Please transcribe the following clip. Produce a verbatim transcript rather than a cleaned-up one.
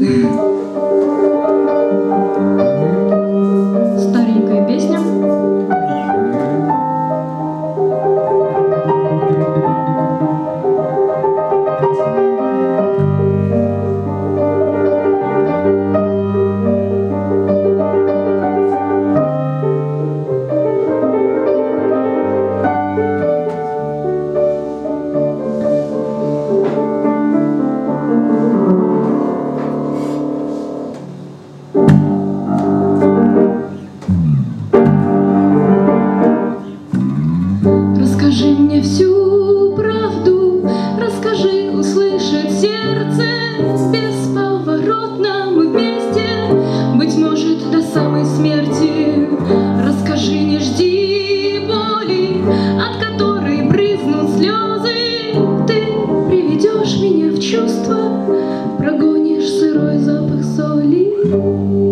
Старенькая песня. Расскажи мне всю правду, расскажи, услышит сердце. Бесповоротно мы вместе, быть может, до самой смерти. Расскажи, не жди боли, от которой брызнут слезы. Ты приведешь меня в чувство, прогонишь сырой запах соли.